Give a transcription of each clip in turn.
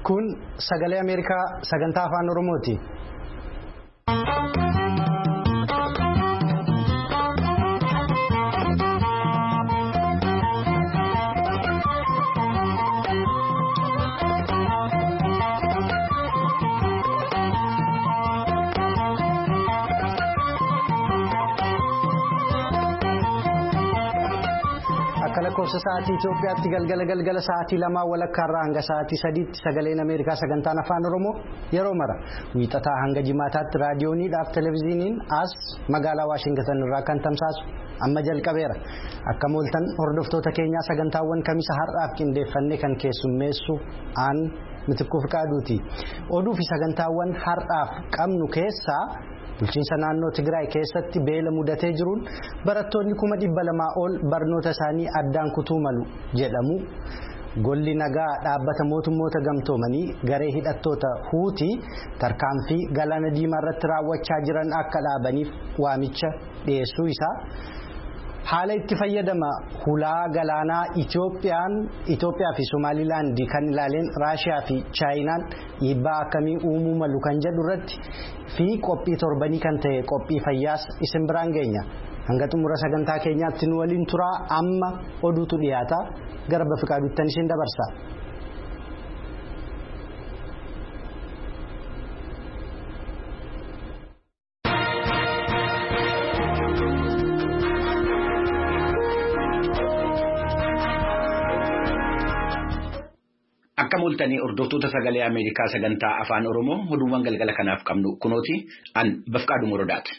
Kun sagalee Ameerikaa sagantaa afaan Oromooti. Lakkoofsa sa'aatii Itoophiyaatti galgala sa'aatii 2 walakkaarraa hanga sa'aatii 3tti sagaleen Ameerikaa sagantaan afaan Oromoo yeroo mara wiixataa hanga jimaataatti raadiyooniidhaaf televezyiiniin as magaalaa Waashingtan irraa kan tamsaasu amma jalqabeera. Akka mooltan hordoftoota keenyaa sagantaawwan kamisa har'aaf qindeeffannee kan keessummeessu aan Mitikkuu Fiqaaduuti. Oduu fi sagantaawwan har'aaf qabnu keessaa bulchiinsa naannoo Tigraay keessatti beela mudatee jiruun barattoonni 200 ol barnoota isaanii addaan kutuu malu jedhamu. Golli nagaa dhaabbata mootummoota gamtoomanii garee hidhattoota Huutii tarkaanfii galaana diimaa irratti raawwachaa jiran akka dhaabaniif waamicha dhiyeessuu isaa. Haala itti fayyadama hulaa galaanaa Itoophiyaa fi Somaalilaand kan ilaaleen Raashiyaa fi Chaayinaan dhiibbaa akkamii uumuu malu kan jedhu irratti fi qophii torbanii kan ta'e qophii fayyaas isin biraan geenya. Hanga xumura sagantaa keenyaatti nu waliin turaa. Amma oduutu dhiyaata gara Fiqaaduuttan isin dabarsa. Akka mul'atanii hordoftoota sagalee Ameerikaa sagantaa afaan Oromoo oduuwwan galgala kanaaf qabnu kunooti an Bafqaaduu Morodaati.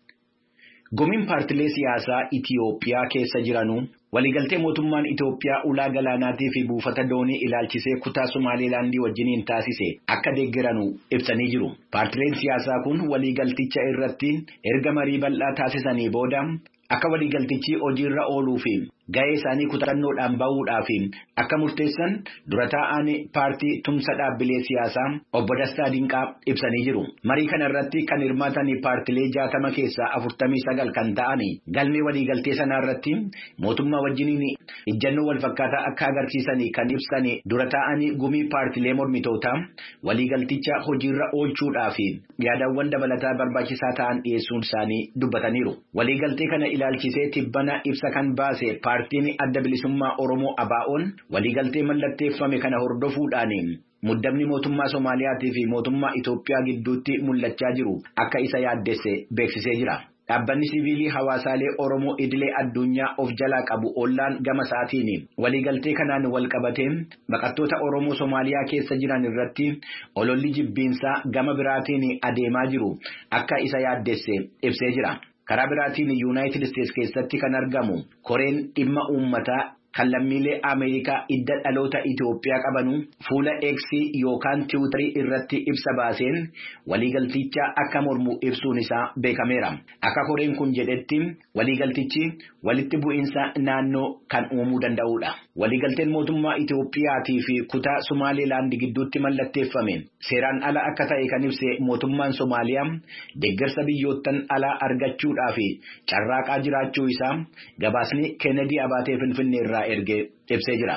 Gumiin paartilee siyaasaa Itiyoophiyaa keessa jiranuu waliigaltee mootummaan Itiyoophiyaa ulaa galaanaatii fi buufata doonii ilaalchisee kutaa Somaalilaandii wajjiniin taasise akka deeggaranuu ibsanii jiru. Paartileen siyaasaa kun waliigalticha irratti erga marii bal'aa taasisanii booda akka waliigaltichi hojiirra ooluu fi ga'ee isaanii kutannoodhaan bahuudhaaf akka murteessan dura taa'an paartii tumsa dhaabbilee siyaasaa obbo Dastaa Dinqaa ibsanii jiru. Marii kana irratti kan hirmaatan paartilee 60 keessaa 49 kan ta'an galmee waliigaltee sanaa irratti mootummaa wajjiniin ijjannoo wal fakkaataa akka agarsiisan kan ibsan dura taa'an gumii paartilee mormitootaa waliigalticha hojiirra oolchuudhaaf yaadawwan dabalataa barbaachisaa ta'an dhiyeessuun isaanii dubbataniiru. Waliigaltee kana ilaalchisee tibbana ibsa kan baase paartiin adda bilisummaa Oromoo ABO'n waliigaltee mallatteeffame kana hordofuudhaan muddamni mootummaa Soomaaliyaatii fi mootummaa Itoophiyaa gidduutti mul'achaa jiru akka isa yaaddesse beeksisee jira. Dhaabbanni siviilii hawaasaalee Oromoo idilee addunyaa of jalaa qabu ollaan gama isaatiin waliigaltee kanaan wal qabatee baqattoota Oromoo Soomaaliyaa keessa jiran irratti ololli jibbiinsaa gama biraatiin adeemaa jiru akka isa yaaddesse ibsee jira. Karaa biraatiin Yuunaayitid Isteets keessatti kan argamu koreen dhimma uummataa kan lammiilee Ameerikaa idda dhaloota Itoophiyaa qabanu fuula X yookaan Tiwiitarii irratti ibsa baaseen waliigalticha akka mormu ibsuun isaa beekameera. Akka koreen kun jedhetti waliigaltichi walitti bu'iinsa naannoo kan uumuu danda'udha. Waliigalteen mootummaa Itoophiyaatii fi kutaa Somaalilaand gidduutti mallatteeffame seeraan ala akka ta'e kan ibse mootummaan Soomaaliyaa deeggarsa biyyoottan alaa argachuudhaaf carraaqaa jiraachuu isaa gabaasni Kennedy Abaatee Finfinnee irraa erge ibsee jira.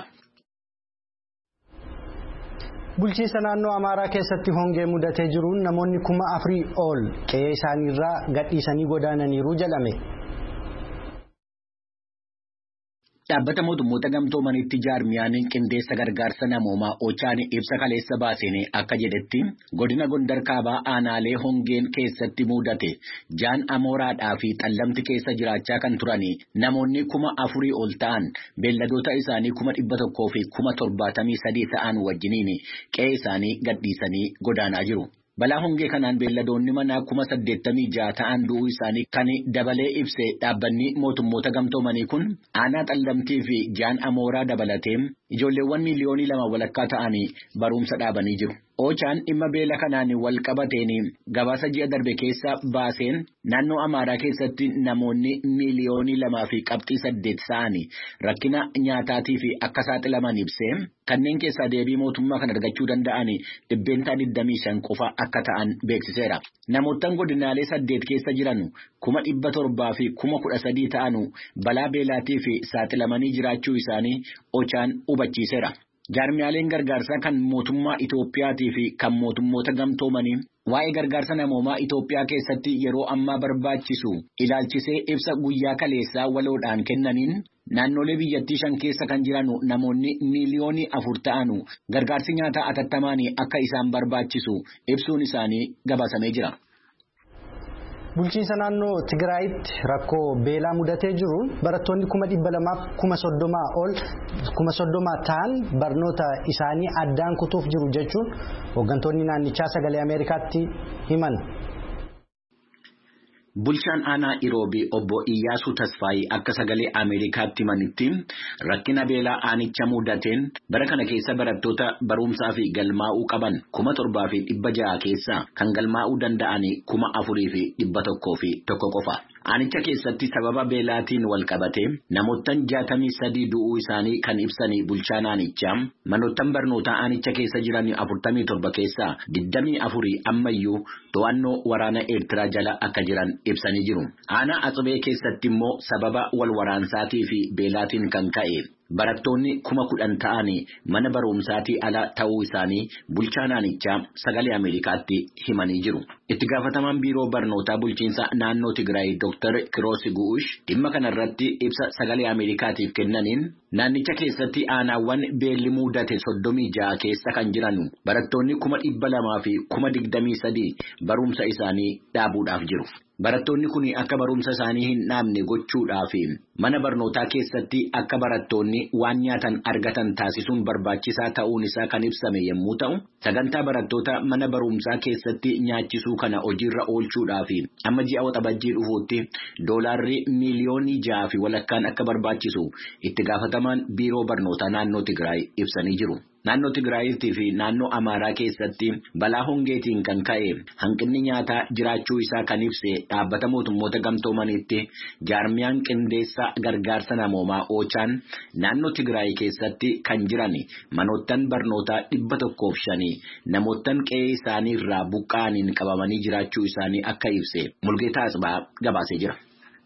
Bulchiinsa naannoo Amaaraa keessatti hongee mudatee jiruun namoonni 4,000 ol qe'ee isaaniirraa gadhiisanii godaananiiru jedhame. Dhaabbata mootummoota gamtoomanitti jaarmiyaan qindeessa gargaarsa namoomaa Ochaan ibsa kaleessa baaseen akka jedhetti godina Gondar kaabaa aanaalee hongeen keessatti mudate Jaan Amooraadhaa fi Xallamti keessa jiraachaa kan turan namoonni 4,000 ol ta'an beelladoota isaanii 100 fi 73 ta'an wajjiniin qe'ee isaanii gadhiisanii godaanaa jiru. Balaa hongee kanaan beelladoonni manaa 86 ta'an du'uu isaanii kan dabalee ibse dhaabbanni mootummoota gamtoomanii kun aanaa Xallamtii fi Jaan Amooraa dabalatee ijoolleewwan miliyoonii 2 walakkaa ta'anii barumsa dhaabanii jiru. Ochaan dhimma beela kanaan wal qabateen gabaasa ji'a darbe keessa baaseen naannoo Amaaraa keessatti namoonni miliyoonii 2.8 ta'anii rakkina nyaataatii fi akka saaxilaman ibsee kanneen keessaa deebii mootummaa kan argachuu danda'an 25 qofa akka ta'an beeksiseera. Namoottan godinaalee 8 keessa jiran 700,000 fi 13,000 ta'an balaa beelaatii fi saaxilamanii jiraachuu isaanii Ochaan hubachiiseera. Jaarmiyaaleen gargaarsaa kan mootummaa Itoophiyaatii fi kan mootummoota gamtoomanii waa'ee gargaarsa namoomaa Itoophiyaa keessatti yeroo ammaa barbaachisu ilaalchisee ibsa guyyaa kaleessaa waloodhaan kennaniin naannolee biyyattii 5 keessa kan jiran namoonni miiliyoonii 4 ta'an gargaarsi nyaataa atattamaan akka isaan barbaachisu ibsuun isaanii gabaasamee jira. Bulchiinsa naannoo Tigraayitti rakkoo beelaa mudatee jiruun barattoonni 230,000 ta'an barnoota isaanii addaan kutuuf jiru jechuun hooggantoonni naannichaa sagalee Ameerikaatti himan. Bulchaan aanaa Iroobii obbo Iyyaasuu Tasfaayii akka sagalee Ameerikaatti himanitti rakkina beelaa aanicha mudateen bara kana keessa barattoota barumsaa fi galmaa'uu qaban 7,600 keessa kan galmaa'uu danda'an 4,101 qofa. Aanicha keessatti sababa beelaatiin wal qabate namoottan 63 du'uu isaanii kan ibsanii bulchaan aanichaa manoottan barnootaa aanicha keessa jiran 47 keessaa 24 ammayyuu to'annoo waraana Eertiraa jala akka jiran ibsanii jiru. Aanaa Atsibee keessatti immoo sababa wal waraansaatii fi beelaatiin kan ka'e barattoonni 10,000 ta'anii mana barumsaatii ala ta'uu isaanii bulchaan aanichaa sagalee Ameerikaatti himanii jiru. Itti gaafatamaan biiroo barnootaa bulchiinsa naannoo Tigraay Dr. Kiroos Guush dhimma kanarratti ibsa sagalee Ameerikaatiif kennaniin naannicha keessatti aanaawwan beelli mudate 36 keessa kan jiran barattoonni 200,000 fi 23,000 barumsa isaanii dhaabuudhaaf jiru. Barattoonni kun akka barumsa isaanii hin dhaabne gochuudhaaf mana barnootaa keessatti akka barattoonni waan nyaatan argatan taasisuun barbaachisaa ta'uun isaa kan ibsame yommuu ta'u, sagantaa barattoota mana barumsaa keessatti nyaachisuu kana hojiirra oolchuudhaaf amma ji'a waxabajjii dhufuutti doolaarri miiliyoonii 6.5 akka barbaachisu itti gaafatamaan biiroo barnootaa naannoo Tigraay ibsanii jiru. Naannoo Tigraayittii fi naannoo Amaaraa keessatti balaa hongeetiin kan ka'e hanqinni nyaataa jiraachuu isaa kan ibse dhaabbata mootummoota gamtoomaniitti jaarmiyaan qindeessaa gargaarsa namoomaa Oochaan naannoo Tigraay keessatti kan jiran manoottan barnootaa 105 namoottan qe'ee isaanii irraa buqqa'aniin qabamanii jiraachuu isaanii akka ibse Mulgeetaa Asbaa gabaasee jira.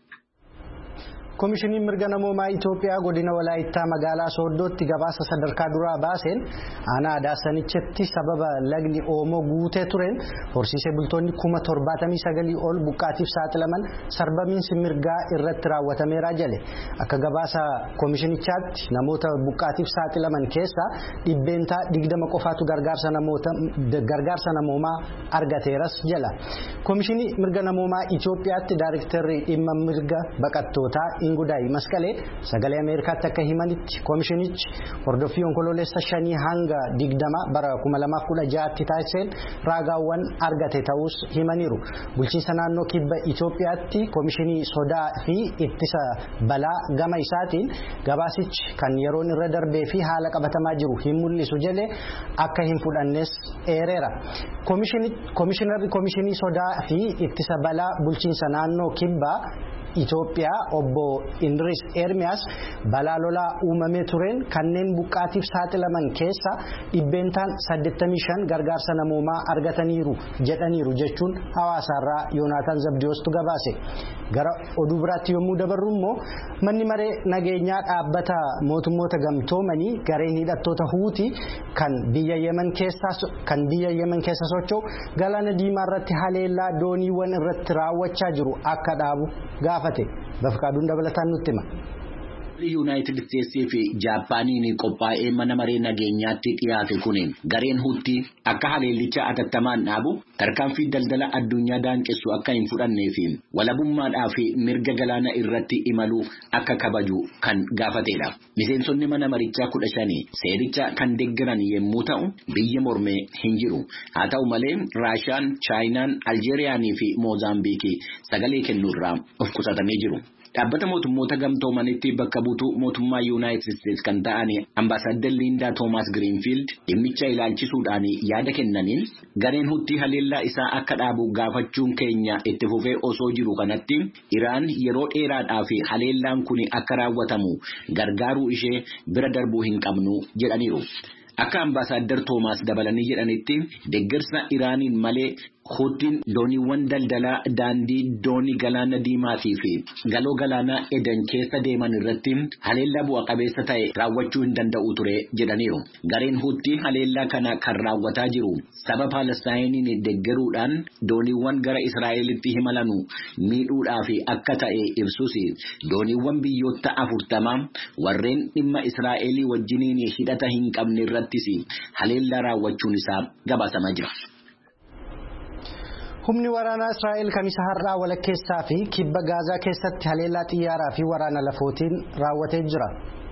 Komishiniin mirga namoomaa Itoophiyaa godina Walaayittaa magaalaa Sooddootti gabaasa sadarkaa duraa baaseen aanaa Adaasanichatti sababa lagni Oomoo guutee tureen horsiisee bultoonni 79,000 ol buqqaatiif saaxilaman sarbamiinsi mirgaa irratti raawwatameera jedhe. Akka gabaasa komishinichaatti namoota buqqaatiif saaxilaman keessaa dhibbeentaa 20 qofaatu gargaarsa namoomaa argateeras jedha. Komishinii mirga namoomaa Itoophiyaatti Daayirektarri dhimma mirga baqattootaa Ingudaay Masqalee sagalee Ameerikaatti akka himanitti komishinichi hordoffii onkoloolessa 5 hanga 20 bara 2016tti taasiseen raagaawwan argate ta'us himaniiru. Bulchiinsa naannoo kibba Itoophiyaatti komishinii sodaa fi ittisa balaa gama isaatiin gabaasichi kan yeroon irra darbee fi haala qabatamaa jiru hin mul'isu jedhe akka hin fudhannes eereera. Komishinarri komishinii sodaa fi ittisa balaa bulchiinsa naannoo kibba Itoophiyaa obbo Indris Ermiyaas balaa lolaa uumamee tureen kanneen buqqaatiif saaxilaman keessa dhibbeentaan 85 gargaarsa namoomaa argataniiru jedhaniiru jechuun hawaasaarraa Yoonaataan Zabdiyoostu gabaase. Gara oduu biraatti yommuu dabarru immoo manni maree nageenyaa dhaabbata mootummoota gamtoomanii gareen hidhattoota Huutii kan biyya Yemen keessa socho'u galaana diimaa irratti haleellaa dooniiwwan irratti raawwachaa jiru akka dhaabu gaafate. Bafqaaduun dabalataan nutti hima. Yuunaayitid Isteetsii fi Jaappaaniin qophaa'ee mana maree nageenyaatti dhiyaate kun gareen Huutii akka haleellicha atattamaan dhaabu tarkaanfii daldala addunyaa daanqessu akka hin fudhannee fi walabummaadhaa fi mirga galaana irratti imaluu akka kabaju kan gaafatedha. Miseensonni mana marichaa 15 seericha kan deeggaran yommuu ta'u biyya mormee hin jiru. Haa ta'u malee Raashiyaan, Chaayinaan, Aljeeriyaanii fi Moozaambiikii sagalee kennuurraa of qusatamee jiru. Dhaabbata mootummoota gamtoomanitti bakka buutuu mootummaa Yuunaayitid Isteets kan ta'an ambaasaadder Liindaa Toomaas Giriinfiild dhimmicha ilaalchisuudhaan yaada kennaniin gareen Huutii haleellaa isaa akka dhaabu gaafachuun keenya itti fufee osoo jiru kanatti Iraan yeroo dheeraadhaaf haleellaan kun akka raawwatamu gargaaruu ishee bira darbuu hin qabnu jedhaniiru. Akka ambaasaadder Toomaas dabalanii jedhanitti deeggarsa Iraaniin malee Huutiin dooniiwwan daldalaa daandii doonii galaana diimaatii fi galoo galaanaa Eden keessa deeman irratti haleellaa bu'a qabeessa ta'e raawwachuu hin danda'u ture jedhaniiru. Gareen Huutii haleellaa kana kan raawwataa jiru saba Palestaayiniin deeggaruudhaan dooniiwwan gara Israa'elitti imalan miidhuudhaaf akka ta'e ibsus dooniiwwan biyyoota 40 warreen dhimma Israa'elii wajjiniin hidhata hin qabne irrattis haleellaa raawwachuun isaa gabaasamaa jira. Humni waraanaa Israa'el kamisa har'aa walakkeessaa fi kibba Gaazaa keessatti haleellaa xiyyaaraa fi waraana lafootiin raawwatee jira.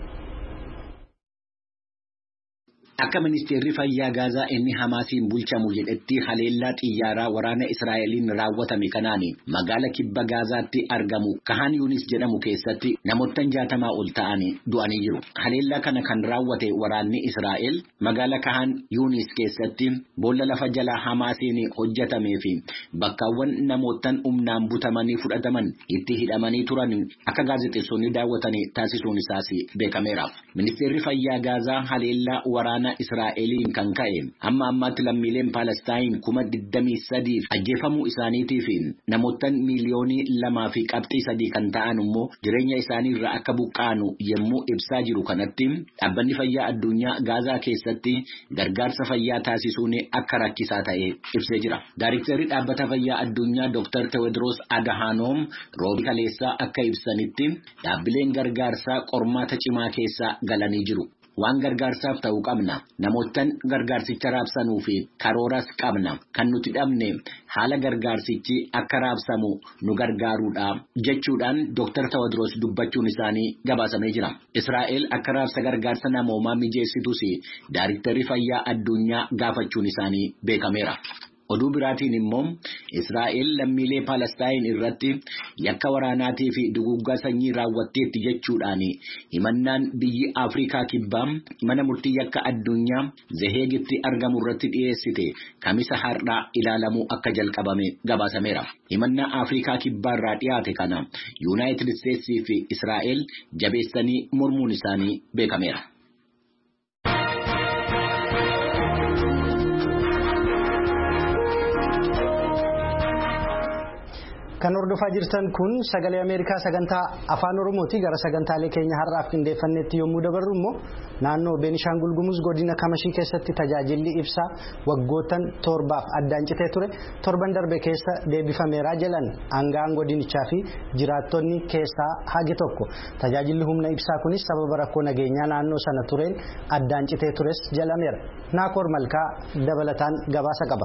Akka ministeerri fayyaa Gaazaa inni Hamaasiin bulchamu jedhetti haleellaa xiyyaaraa waraana Israa'eliin raawwatame kanaan magaala kibba Gaazaatti argamu Kahan Yunis jedhamu keessatti namoota 60 ol ta'an du'anii jiru. Haleellaa kana kan raawwate waraanni Israa'el magaala Kahan Yunis keessatti boolla lafa jalaa Hamaasiin hojjetamee fi bakkaawwan namootaan humnaan butamanii fudhataman itti hidhamanii turan akka gaazexeessonni daawwatan taasisuun isaas beekameera. Ministeerri fayyaa Gaazaa haleellaa waraana Israa'eliin kan ka'e amma ammaatti lammiileen Palestaayin 23 ajjeefamuu isaaniitii fi namoota miliyoonii 2.3 kan ta'an immoo jireenya isaanii irraa akka buqqaanu yommuu ibsaa jiru kanatti dhaabbanni fayyaa addunyaa Gaazaa keessatti gargaarsa fayyaa taasisuun akka rakkisaa ta'e ibsee jira. Daayiriktarri dhaabbata fayyaa addunyaa Dr. Tewodiroos Adhanom roobii kaleessaa akka ibsanitti dhaabbileen gargaarsaa qormaata cimaa keessa galanii jiru. Waan gargaarsaaf ta'u qabna. Namootaan gargaarsicha raabsanuu fi karooras qabna. Kan nuti dhabne haala gargaarsichi akka raabsamu nu gargaaruudha jechuudhaan Dr. Tewodiroos dubbachuun isaanii gabaasamee jira. Israa'el akka raabsa gargaarsa namoomaa mijeessitus daayiriktarri fayyaa addunyaa gaafachuun isaanii beekameera. Oduu biraatiin immoo Israa'el lammiilee Palestaayin irratti yakka waraanaatii fi duguuggaa sanyii raawwatteetti jechuudhaan himannaan biyyi Afrikaa kibbaa mana murtii yakka addunyaa Zeheegitti argamu irratti dhiyeessite kamisa har'aa ilaalamuu akka jalqabame gabaasameera. Himannaa Afrikaa kibbaa irraa dhiyaate kana Yuunaayitid Isteetsii fi Israa'el jabeessanii mormuun isaanii beekameera. Kan hordofaa jirtan kun sagalee Ameerikaa sagantaa afaan Oromooti. Gara sagantaalee keenya har'aaf qindeeffannetti yommuu dabarru immoo naannoo Beenishaangul Gumuz godina Kamashii keessatti tajaajilli ibsaa waggootan 7 addaan citee ture torban darbe keessa deebifameera jedhan aangaan godinichaa fi jiraattonni keessaa hagi tokko. Tajaajilli humna ibsaa kunis sababa rakkoo nageenyaa naannoo sana tureen addaan citee tures jedhameera. Naakoor Malkaa dabalataan gabaasa qaba.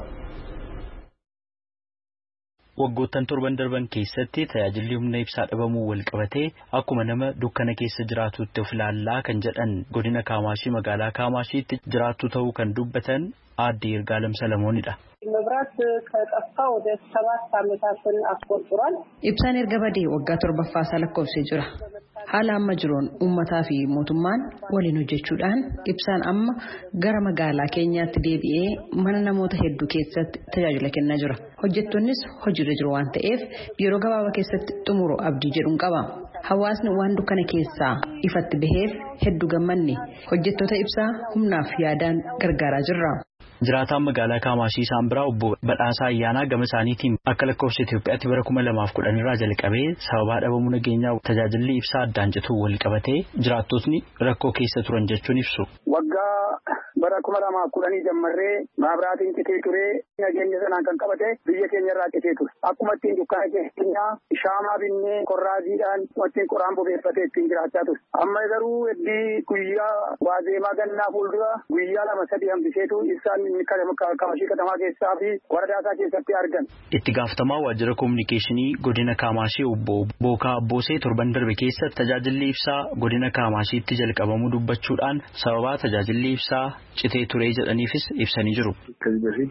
Waggoottan torban darban keessatti tajaajilli humna ibsaa dhabamuu wal qabatee akkuma nama dukkana keessa jiraatutti of ilaallaa kan jedhan godina Kaamaashii magaalaa Kaamashiitti jiraattu ta'uu kan dubbatan aadde Yirgaalem Salamoonidha. መብራት ከጠፋ ወደ 7 ዓመታትን አስቆጥሯል። Ibsaan erga badee waggaa 7ffaa lakkoofsee jira. Haala amma jiruun uummataa fi mootummaan waliin hojjechuudhaan ibsaan amma gara magaalaa keenyaatti deebi'ee mana namoota hedduu keessatti tajaajila kennaa jira. Hojjettoonnis hojiirra jiru waan ta'eef yeroo gabaabaa keessatti xumuru abdii jedhuun qaba. Hawaasni waan dukkana keessaa ifatti baheef hedduu gammanne hojjettoota ibsaa humnaaf yaadaan gargaaraa jirra. Jiraataan magaalaa Kaamashii isaan biraa obbo Badhaasaa Ayyaanaa gama isaaniitiin akka lakkoofsa Itoophiyaatti bara 2010 irraa jalqabee sababa dhabamuu nageenyaa tajaajilli ibsaa addaan cituu wal qabatee jiraattotni rakkoo keessa turan jechuun ibsu. Waggaa bara 2010 jammarree maabiraatiin citee ture nageenya sanaan kan qabate biyya keenya irraa citee ture. Akkuma ittiin dukkaana keenya shaamaa binnee korraaziidhaan ittiin qoraan bobeeffatee ittiin jiraachaa ture. Amma garuu heddii guyyaa waazeemaa gannaa fuuldura guyyaa 2-3 hambiseetu ibsaan Kaamashii katamaa keessaa fi waradaasaa keessatti argan. Itti gaafatamaa waajjira kominikeeshinii godina Kaamashii obbo Bookaa Abboosee torban darbe keessa tajaajilli ibsaa godina Kaamashiitti jalqabamuu dubbachuudhaan sababa tajaajilli ibsaa citee ture jedhaniifis ibsanii jiru. ከዚህ በፊት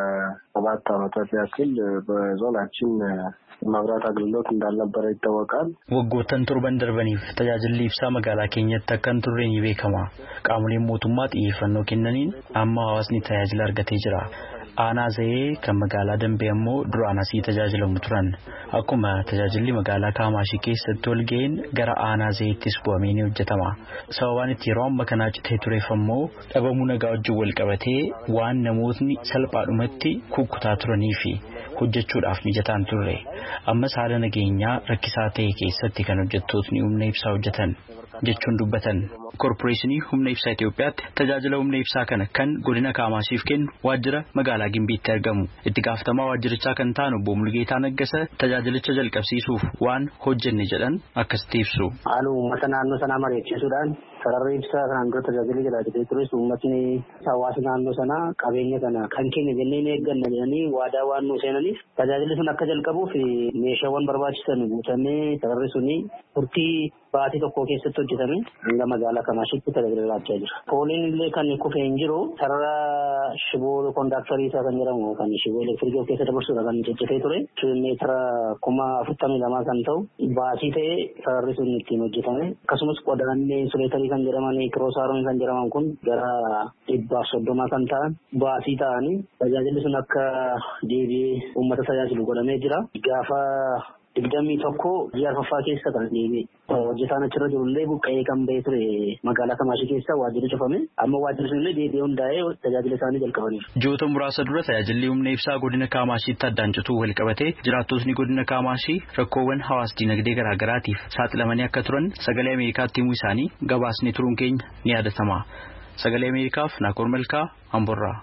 ለ7 ዓመታት ያክል በዞናችን መብራት አገልግሎት እንዳልነበረ ይታወቃል። waggoottan torban darbaniif tajaajilli ibsaa magaalaa keenyatti akka hin turre ni beekama. Qaamoleen mootummaa xiyyeeffannoo kennaniin amma hawaasni tajaajila argatee jira. Aanaa Zayee kan magaalaa Dambee ammoo duraan asii tajaajilamu turan. Akkuma tajaajilli magaalaa Kaamashii keessatti ol ga'een gara Aanaa Zayeettis bu'amee ni hojjetama. Sababaan itti yeroo amma kanaa citee tureef ammoo dhabamuu nagaa wajjin wal qabatee waan namootni salphaadhumatti kukkutaa turanii fi hojjechuudhaaf mijataan turre. Ammas haala nageenyaa rakkisaa ta'e keessatti kan hojjettootni humna ibsaa hojjetan jechuun dubbatan. Korporeeshinii humna ibsaa Itoophiyaatti tajaajila humna ibsaa kana kan godina Kaamashiif kennu waajjira magaalaa Gimbiitti argamu. Itti gaafatamaa waajjirichaa kan ta'an obbo Mulgeetaa Naggasa tajaajilicha jalqabsiisuuf waan hojjenne jedhan akkasitti ibsu. Uummata naannoo sanaa mari'achiisuudhaan sararri ibsaa kanaan dura tajaajila jiraatee tures uummatni hawaasa naannoo sanaa qabeenya kana kan keenya jennee ni eegganna jedhanii waadaa waan nu seenaniif tajaajilli sun akka jalqabuuf meeshaawwan barbaachisan guutamee sararri suni turtii baatii tokko keessatti hojjetame hanga magaalaa Kamaashitti tajaajila laachaa jira. Pooliin illee kan kufee hin jiru sarara shiboo kondaaktarii isaa kan jedhamu kan shiboo elektirikii of keessa dabarsuudha kan ciccitee ture. Meetira 42,000 kan ta'u baasii ta'ee sararri sun ittiin hojjetame. Akkasumas qodaannee insuleetarii kan jedhaman kiroosaaronni kan jedhaman kun gara 130 kan ta'an baasii ta'anii tajaajilli sun akka deebi'ee uummata tajaajilu godhamee jira. Gaafa 21 ji'a arfaffaa keessa kan deebi'e. Hojjetaan achirra jirullee buqqa'ee kan ba'ee ture magaalaa Kamaashii keessa waajjirri cufame. Amma waajjirri sunillee deebi'ee hundaa'ee tajaajila isaanii jalqabaniiru. Ji'oota muraasa dura tajaajilli humna ibsaa godina Kaamashiitti addaan cituu wal qabatee jiraattotni godina Kaamashii rakkoowwan hawaas dinagdee garaagaraatiif saaxilamanii akka turan sagalee Ameerikaatti himuu isaanii gabaasni turuun keenya ni yaadatama. Sagalee Ameerikaaf Naakoor Malkaa Amborraa.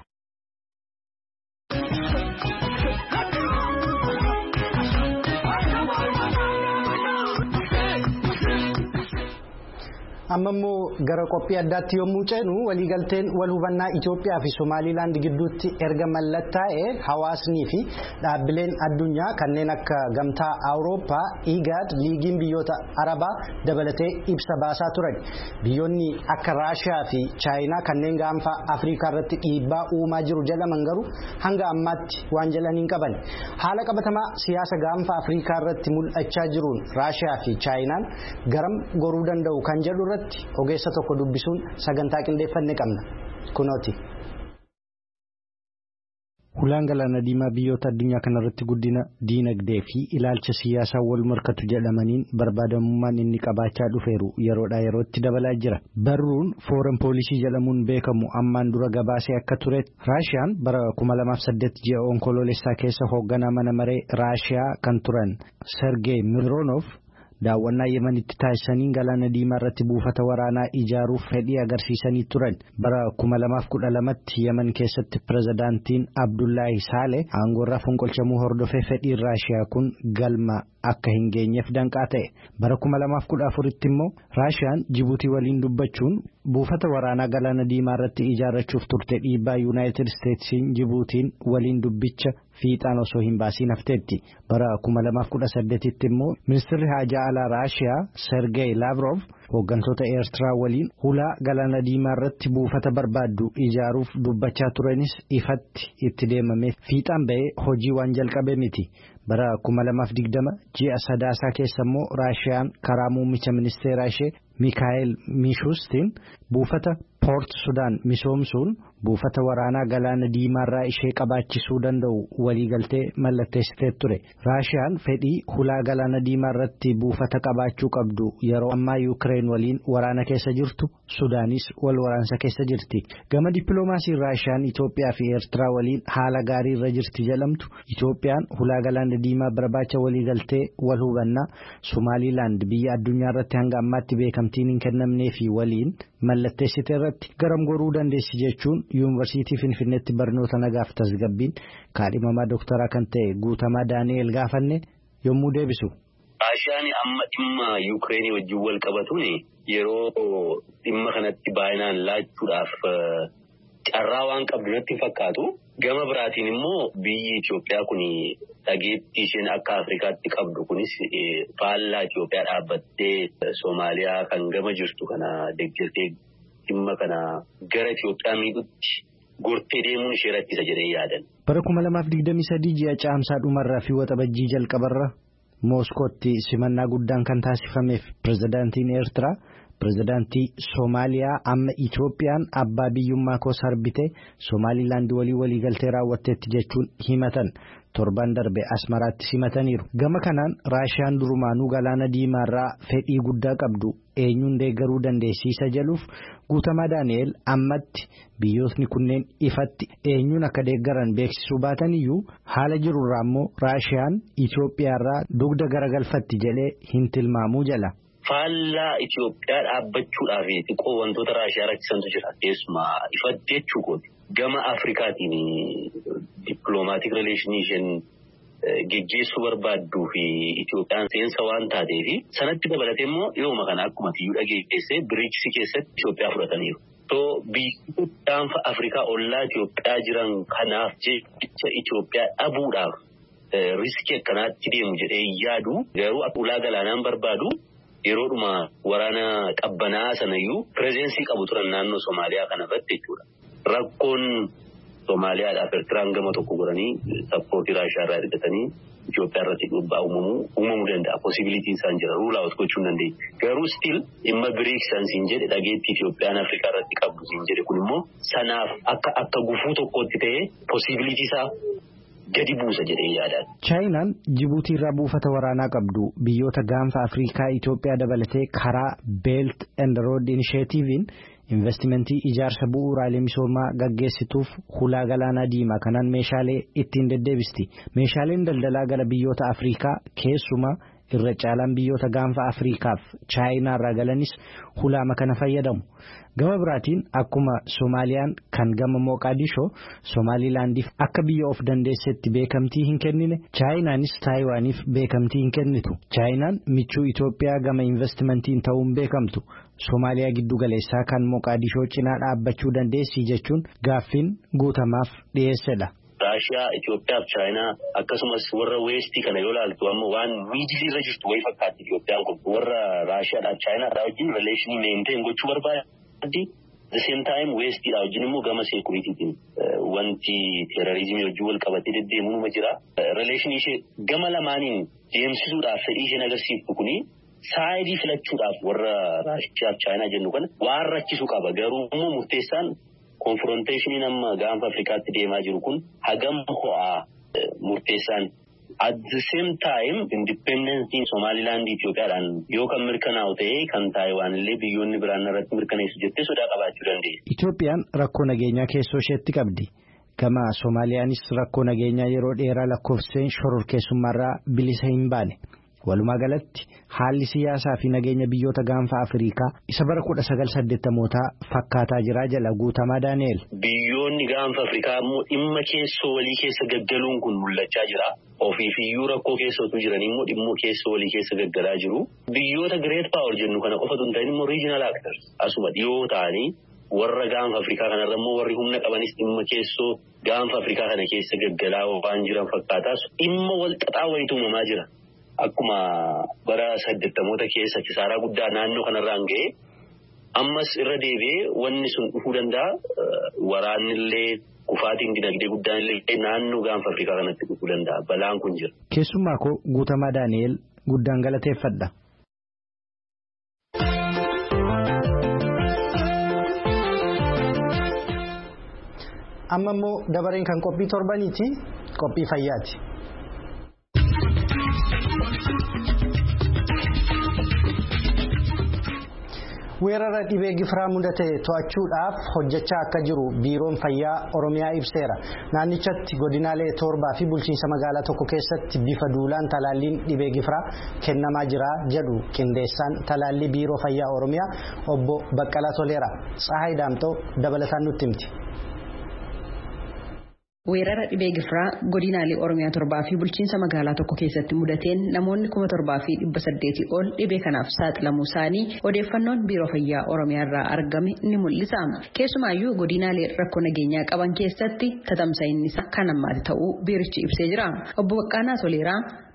amma immoo gara qophii addaatti yommuu ceenu waliigalteen wal hubannaa Itoophiyaa fi Somaaliilaand gidduutti erga mallattaa'ee hawaasnii fi dhaabbileen addunyaa kanneen akka gamtaa Awurooppaa IGAD liigiin biyyoota Arabaa dabalatee ibsa baasaa turan. Biyyoonni akka Raashiyaa fi Chaayinaa kanneen gaanfa Afrikaa irratti dhiibbaa uumaa jiru jedhaman garuu hanga ammaatti waan jedhan hin qaban. Haala qabatamaa siyaasa gaanfa Afrikaa irratti mul'achaa jiruun Raashiyaa fi Chaayinaan garam goruu danda'u kan jedhu ogeessa tokko dubbisuun sagantaa qindeeffannee qabna kunooti. Hulaan galaana diimaa biyyoota addunyaa kanarratti guddina diinagdee fi ilaalcha siyaasaa wal morkatu jedhamaniin barbaadamummaan inni qabaachaa dhufeeru yeroodhaa yerootti dabalaa jira. Barruun Foreign Policy jedhamuun beekamu ammaan dura gabaasee akka ture Raashiyaan bara 2008 ji'a onkoloolessaa keessa hoogganaa mana maree Raashiyaa kan turan Sergey Mironov daawwannaa Yemenitti taasisaniin galaana diimaa irratti buufata waraanaa ijaaruuf fedhii agarsiisanii turan. Bara 2012tti Yemen keessatti pirezidaantiin Abdullaahi Saaleh aangoorraa fonqolchamuu hordofee fedhiin Raashiyaa kun galma akka hin geenyeef danqaa ta'e. Bara 2014tti immoo Raashiyaan Jibuutii waliin dubbachuun buufata waraanaa galaana diimaa irratti ijaarrachuuf turte dhiibbaa Yuunaayitid Isteetsiin Jibuutiin waliin dubbicha fiixaan osoo hin baasiin hafteetti. Bara 2018tti immoo ministeerri haajaa alaa Raashiyaa Sergey Lavrov hooggantoota Eertiraa waliin hulaa galaana diimaa irratti buufata barbaaddu ijaaruuf dubbachaa turanis ifatti itti deemame fiixaan ba'ee hojii waan jalqabe miti. Bara 2020 ji'a sadaasaa keessa immoo Raashiyaan karaa muummicha ministeeraa ishee Mikhaayil Mishuustiin buufata Poort Sudaan misoomsuun buufata waraanaa galaana diimaarraa ishee qabaachisuu danda'u waliigaltee mallatteessitee ture. Raashiyaan fedhii hulaa galaana diimaarratti buufata qabaachuu qabdu yeroo ammaa Yuukireen waliin waraana keessa jirtu Sudaanis wal waraansa keessa jirti. Gama dippiloomaasiin Raashiyaan Itoophiyaa fi Eertiraa waliin haala gaarii irra jirti jedhamtu Itoophiyaan hulaa galaana diimaa barbaacha waliigaltee wal hubannaa Somaaliilaand biyya addunyaa irratti hanga ammaatti beekamtiin hin kennamnee fi waliin mallatteessitee irratti garam goruu dandeessi jechuun yuunivarsiitii Finfinneetti barnoota nagaaf tasgabbiin kaadhimamaa dooktaraa kan ta'e Guutamaa Daani'eel gaafanne yommuu deebisu. Raashiyaan amma dhimma Yuukireenii wajjin wal qabatuun yeroo dhimma kanatti baay'inaan laachuudhaaf carraa waan qabdu natti fakkaatu. Gama biraatiin immoo biyyi Itoophiyaa kun dhageettii isheen akka Afrikaatti qabdu kunis faallaa Itoophiyaa dhaabbattee Soomaaliyaa kan gama jirtu kana deeggartee dhimma kana gara Itoophiyaa miidhutti gortee deemuun ishee rakkisa jedhee yaadan. Bara 2023 ji'a caamsaa dhumarraa fi waxabajjii jalqabarra Mooskootti simannaa guddaan kan taasifameef pirezidaantiin Eertiraa pirezidaantii Soomaaliyaa amma Itoophiyaan abbaa biyyummaa koo sarbite Somaalilaand walii galtee raawwatteetti jechuun himatan. Torban darbe Asmaraatti simataniiru. Gama kanaan Raashiyaan durumaanuu galaana diimaarraa fedhii guddaa qabdu eenyuun deeggaruu dandeessisa jedhuuf Guutamaa Daani'el ammatti biyyootni kunneen ifatti eenyuun akka deeggaran beeksisuu baataniyyuu haala jirurraa immoo Raashiyaan Itoophiyaarraa dugda garagalfatti jedhee hin tilmaamuu jala. Faallaa Itoophiyaa dhaabbachuudhaaf xiqqoo wantoota Raashiyaa rakkisantu jira. Keessumaa ifatti jechuun gama Afrikaatiin dippiloomaatiik rileeshinii geggeessuu barbaaduu fi Itoophiyaan seensa waan taateef sanatti dabalatee immoo yooma kana akkuma tiyyuu dhageessee biriiksi keessatti Itoophiyaa fudhataniiru. Biyyi gaanfa Afrikaa ollaa Itoophiyaa jiran kanaaf jecha Itoophiyaa dhabuudhaaf riskii akkanaatti deemu jedhee yaadu garuu ulaa galaanaan barbaadu. Yeroodhuma waraana qabbanaa sanayyuu pirezeensii qabu turan naannoo Somaaliyaa kana irratti jechuudha. Rakkoon Somaaliyaadhaaf Eertiraan gama tokko godhanii sappoortii Raashiyaa irraa argatanii Itoophiyaa irratti dhiibbaa uumamuu danda'a. Possibilitiin isaan jira. Ruulaawus gochuu hin dandeenye. Garuu stiil dhimma biriiksan siin jedhe dhageettii Itoophiyaan Afrikaa irratti qabdu siin jedhe kun immoo sanaaf akka gufuu tokkotti ta'ee possibilitii isaa gadi buusa jedhee yaadaan. Chaayinaan Jibuutii irraa buufata waraanaa qabdu biyyoota gaanfa Afrikaa Itoophiyaa dabalatee karaa Belt and Road Initiative'n investimentii ijaarsa bu'uuraalee misoomaa gaggeessituuf hulaa galaanaa diimaa kanaan meeshaalee ittiin deddeebisti. Meeshaaleen daldalaa gara biyyoota Afrikaa keessumaa irra caalaan biyyoota gaanfa Afrikaaf Chaayinaa irraa galanis hulaama kana fayyadamu. Gama biraatiin akkuma Soomaaliyaan kan gama Moqaadishoo Somaalilaandiif akka biyya of dandeessetti beekamtii hin kennine Chaayinaanis Taayiwaaniif beekamtii hin kennitu. Chaayinaan michuu Itoophiyaa gama investimentiin ta'uun beekamtu. Soomaaliyaa giddu galeessaa kan Moqaadishoo cinaa dhaabbachuu dandeessi jechuun gaaffiin guutamaaf dhiyeessedha. Raashiyaa, Itoophiyaa fi Chaayinaa akkasumas warra weestii kana yoo ilaaltu amma waan miidilii irra jirtu wayii fakkaatti Itoophiyaan kun warra Raashiyaadhaa fi Chaayinaadhaa wajjin rileeshinii meenteen gochuu barbaaddi. The same time weestiidhaa wajjin immoo gama seekuriitiitiin wanti teerorizimii wajjin wal qabatee deddeemuun jira. Rileeshinii ishee gama lamaaniin deemsisuudhaaf fedhii isheen agarsiiftu kuni saayidii filachuudhaaf warra Raashiyaa fi Chaayinaa jennu kana waan rakkisuu qaba. Garuu immoo murteessaan konfronteeshiniin amma gaanfa Afrikaatti deemaa jiru kun hagam ho'aa murteessaan. At the same time independensiin Somaliland Itoophiyaadhaan yoo kan mirkanaa'u ta'ee kan Taayiwaan illee biyyoonni biraan irratti mirkaneessu jettee sodaa qabaachuu dandeenya. Itoophiyaan rakkoo nageenyaa keessoo isheetti qabdi. Gama Soomaaliyaanis rakkoo nageenyaa yeroo dheeraa lakkoofseen shororkeessummaarraa bilisa hin baane. Walumaa galatti haalli siyaasaa fi nageenya biyyoota gaanfa Afrikaa isa bara 1980 fakkaataa jira jala Guutamaa Daani'el. Biyyoonni gaanfa Afrikaa immoo dhimma keessoo walii keessa gaggaluun kun mul'achaa jira. Ofiifiyyuu rakkoo keessootu jiran immoo dhimmoo keessoo walii keessa gaggalaa jiru. Biyyoota Great Power jennu kana qofatu hin ta'in immoo regional actors asuma dhiyoo ta'anii warra gaanfa Afrikaa kanarra immoo warri humna qabanis dhimma keessoo gaanfa Afrikaa kana keessa gaggalaa waan jiran fakkaataas dhimma wal xaxaa wayitu uumamaa jira. Akkuma bara 80moota keessa kisaaraa guddaa naannoo kanarraan ga'e ammas irra deebi'ee wanni sun dhufuu danda'a. Waraannillee kufaatiin dinagdee guddaan illee naannoo gaanfa Afrikaa kanatti dhufuu danda'a. Balaan kun jira. Keessumaa koo Guutamaa Daani'el guddaan galateeffadha. Amma immoo dabareen kan qophii torbaniiti. Qophii fayyaati. Weerara dhibee gifiraa mudate to'achuudhaaf hojjechaa akka jiru biiroon fayyaa Oromiyaa ibseera. Naannichatti godinaalee torbaa fi bulchiinsa magaalaa tokko keessatti bifa duulaan talaalliin dhibee gifiraa kennamaa jira jedhu qindeessaan talaallii biiroo fayyaa Oromiyaa obbo Baqqalaa Toleera. Tsahaay Daamtoo dabalataan nutti himti. Weerara dhibee gifiraa godinaalee Oromiyaa torbaa fi bulchiinsa magaalaa tokko keessatti mudateen namoonni 7,800 ol dhibee kanaaf saaxilamuu isaanii odeeffannoon biiroo fayyaa Oromiyaa irraa argame ni mul'isa. Keessumaayyuu godinaalee rakkoo nageenyaa qaban keessatti tatamsa'iinsa kan ammaati ta'uu biirichi ibsee jira. Obbo Baqqalaa Toleeraa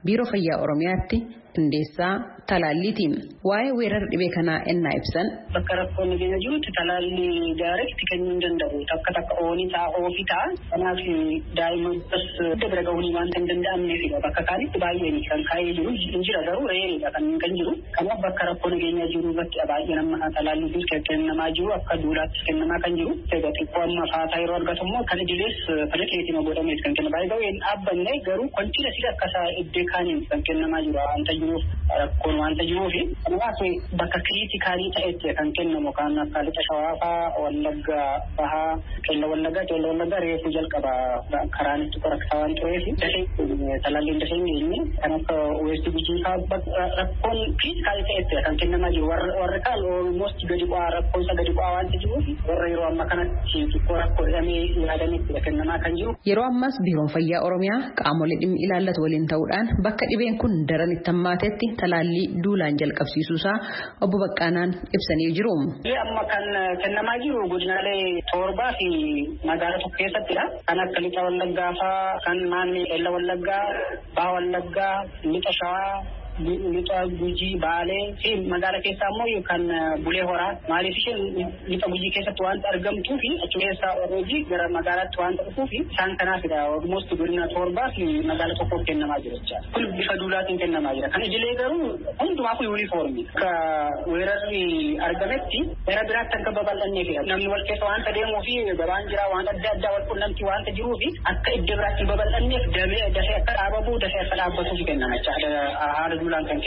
biiroo fayyaa Oromiyaatti qindeessaa talaalliitiin waa'ee weerara dhibee kanaa ennaa ibsan. Bakka rakkoon nageenya jirutti talaalli gaarii kennuu hin danda'u. Takka oonii ta'a ofii ta'a. Kanaaf daa'imman bira gahuu waanta hin danda'amneefidha. Bakka kaanitti baay'een kan kaa'ee jiru hin jira garuu reeriidha kan jiru. Kanaaf bakka rakkoo nageenya jiru irratti baay'ee nama talaalli kennamaa jiru akka duulaatti kennamaa kan jiru. Egaa xiqqoo amma faataa yeroo argatu immoo kan idilees fedhateetima godhamees kan kennamaa jiru. Baay'ee dhaabbanne garuu kontiina sida akka iddoo kaaniin kan kennamaa jiru waanta jiruuf rakkoon waanta jiruufi kanaaf bakka kiriitikaalii ta'etti kan kennamu kan akka lixa shawaafaa wallagga bahaa qeella wallaggaa reefuu jalqaba karaan itti qoraksaa waan tureef talaalliin dafee inni kan akka weestii bijiifaa rakkoon kiriitikaalii ta'etti kan kennamaa jiru warri kaan almost gadi bu'aa rakkoonsa gadi bu'aa waanta jiruufi warra yeroo amma kanatti xiqqoo rakkoo jedhamee yaadametti kennamaa kan jiru. Yeroo ammas biiroon fayyaa Oromiyaa qaamolee dhimmi ilaallatu waliin ta'uudhaan bakka dhibeen kun daran itti hammaatetti talaallii duulaan jalqabsiisuusaa obbo Baqqaanaan ibsanii jiru. Amma kan kennamaa jiru godinaalee 7 fi magaalaa tokko keessattidha. Kan akka lixa wallaggaa fa'aa kan naannoo qeella wallaggaa baha wallaggaa lixa shawaa lixa gujii baalee fi magaalaa keessaa immoo kan bulee horaa maaliif isheen lixa gujii keessatti waanta argamtuu fi achi keessaa orojii gara magaalaatti waanta dhufuu fi isaan kanaafidha almost godina 7 fi magaalaa tokkoof kennamaa jira jechaadha. Kun bifa duulaatiin kennamaa jira. Kan idilee garuu hundumaaf yuunifoormii. Akka weerarri argametti gara biraatti akka babal'anneefidha. Namni wal keessa waanta deemuu fi gabaan jira waanta adda addaa wal qunnamtii waanta jiruu fi akka iddoo biraatti babal'anneef dafee akka dhaabamu dafee akka dhaabbatuuf kennama jechaadha.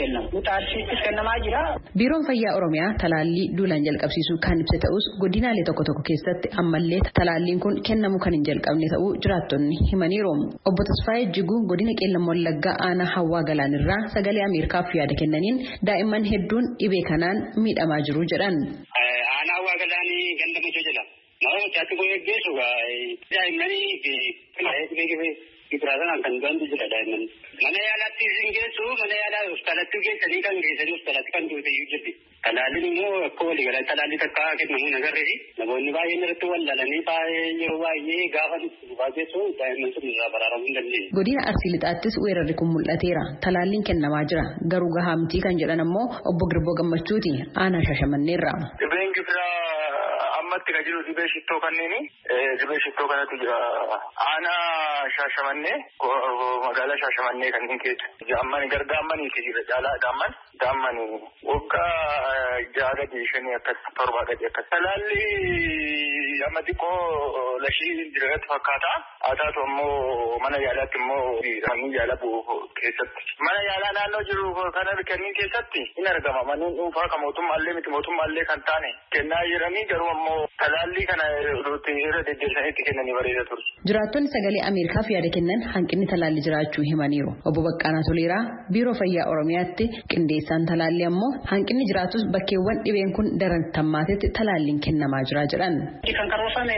Biiroon fayyaa Oromiyaa talaallii duulaan jalqabsiisuu kan ibse ta'us godinaalee tokko tokko keessatti ammallee talaalliin kun kennamu kan hin jalqabne ta'uu jiraattonni himaniiru. Obbo Tasfaayee Jiguu godina Qeellam Wallaggaa aanaa Hawwaa Galaanirraa sagalee Ameerikaaf yaada kennaniin daa'imman hedduun dhibee kanaan miidhamaa jiru jedhan. Aanaa Hawwaa Galaanii gandamachuu jira. Nama chaatti goonee geessu daa'immanii Ibrahim kan gandu jira daa'imman. Mana yaalaatti isin geessu mana yaalaa hospitaalatti geessanii kan geessanii hospitaalatti kan duute jirti. Talaalliin immoo akka waliigalaa talaalli takka kennamu nagarreefi namoonni baay'een irratti wallaalanii baay'ee yeroo baay'ee gaafa dhufaa geessu daa'imman sun irraa baraaramuu hin dandeenye. Godina Arsii Lixaattis weerarri kun mul'ateera. Talaalliin kennamaa jira. Garuu gahaa miti kan jedhan ammoo obbo Girboo Gammachuuti aanaa Shaashamanneerra. Dhibeen gifiraa ammatti kan jiru dhibee shittoo kanneeni dhibee shittoo kanatu jira. Aanaa Shaashamannee magaalaa Shaashamannee kanneen keessa jaammani gargaammanii fi jira caalaa daammani waggaa 6-5 akkas 7 gadi akkas. Talaalli amma xiqqoo lashii jirratti fakkaata. Haa taatu ammoo mana yaalaatti immoo kanneen yaala bu'u keessatti. Mana yaalaa naannoo jiru kana kanneen keessatti hin argama. Manneen dhuunfaa kan mootummaallee miti mootummaallee kan taane kennaa jiranii garuu ammoo talaalli kana irra deddeebisaniitti kennanii bareeda ture. Jiraattonni sagalee Ameerikaaf yaada kennan hanqinni talaalli jiraachuu himaniiru. Obbo Baqqaanaa Toleeraa biiroo fayyaa Oromiyaatti qindeessaan talaalli ammoo hanqinni jiraatus bakkeewwan dhibeen kun daran hammaatetti talaalliin kennamaa jira jedhan. Kan karoorfame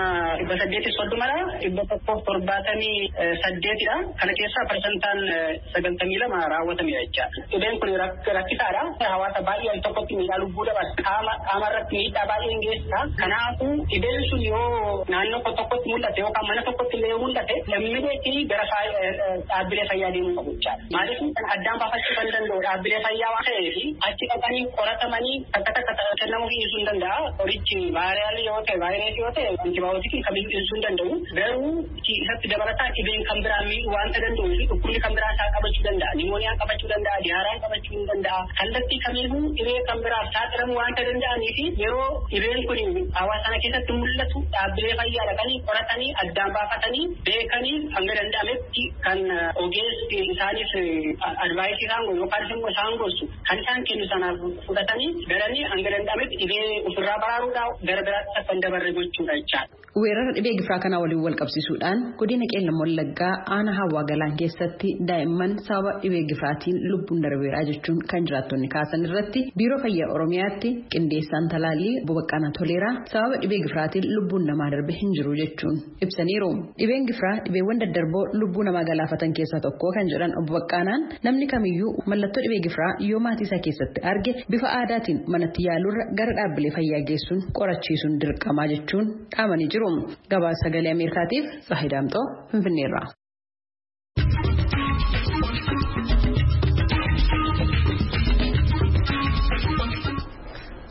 878 kana keessaa parsantaan 92 raawwatamedha jechaadha. Dhibeen kun rakkisaadha. Hawaasa baay'ee al tokkotti miidhaa lubbuu dabala. Qaama irratti miidhaa baay'ee geessisa. Kanaafuu dhibeen sun yoo naannoo tokkotti mul'ate yookaan mana tokkotti illee mul'ate lammiilee gara dhaabbilee fayyaa deemuu qabu jechaadha. Maaliif addaan baafachuu kan danda'u dhaabbilee fayyaa waan ta'eef achi dhaqanii qoratamanii takka kennamuu dhiisuu hin danda'a. Qorichi vaayiraalii yoo ta'e vaayirasii yoo ta'e antibiyootikii kamiyyuu dhiisuu hin danda'u. Garuu isatti dabalataan dhibeen kan biraa miidhuu waanta danda'uu fi dhukkubni kan biraa isaa qabachuu danda'a. Nimooniyaan qabachuu danda'a. Diyaaraan qabachuu hin danda'a. Kallattii kamiyyuu dhibee kan biraaf saaxilamuu waanta danda'anii fi yeroo dhibeen kun hawaasa sana keessatti mul'atu dhaabbilee fayyaa dhaqanii qoratanii addaan baafatanii beekanii hanga danda'ametti kan ogeessi isaaniif advaayisii isaan godhu yookaan immoo isaan gorsu kan isaan kennu sanaaf fudhatanii garanii hanga danda'ametti dhibee ofirraa baraaruudhaaf gara biraatti akka hin dabarre gochuudha jechaadha. Weerara dhibee gifiraa kanaa waliin wal qabsiisuudhaan godina Qeellam Wallaggaa aanaa Hawwaa Galaan keessatti daa'imman sababa dhibee gifiraatiin lubbuun darbeeraa jechuun kan jiraattonni kaasan irratti biiroo fayyaa Oromiyaatti qindeessaan talaallii Obbo Baqqaanaa Toleeraa sababa dhibee gifiraatiin lubbuun namaa darbe hin jiru jechuun ibsaniiru. Dhibeen gifiraa dhibeewwan daddarboo lubbuu namaa galaafatan keessaa tokko kan jedhan Obbo Baqqaanaan namni kamiyyuu mallattoo dhibee gifiraa yoo maatii isaa keessatti arge bifa aadaatiin manatti yaaluurra gara dhaabbilee fayyaa geessuun qorachiisuun dirqamaa jechuun dhaamanii jiru. Gabaasa sagalee Ameerikaatiif Tsahidaamxoo Finfinneerraa.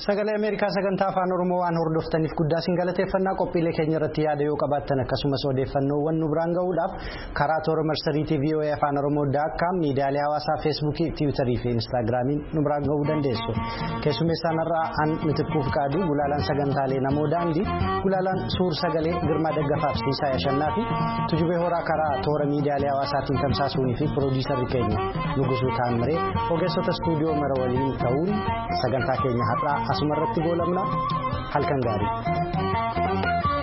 Sagalee Ameerikaa sagantaa afaan Oromoo waan hordoftaniif guddaa isin galateeffannaa. Qophiilee keenya irratti yaada yoo qabaattan akkasumas odeeffannoowwan nu biraan gahuudhaaf karaa toora marsariitii VOA afaan Oromoo.com miidiyaalee hawaasaa feesbuukii, tiwiitarii fi instaagiraamiin nu biraan gahuu dandeessu. Keessummeessaan irraa an Mitiquuf Qaaduu, gulaalaan sagantaalee namoo daandii, gulaalaan suur sagalee Girmaa Daggafaaf Siisaa Yashannaa fi Tujubee Horaa karaa toora miidiyaalee hawaasaatiin tamsaasuunii fi piroodiisarri keenya Nugusuu Taammiree ogeessota istuudiyoo mara waliin ta'uun sagantaa keenya har'aa asumarratti goolabna. Halkan gaarii.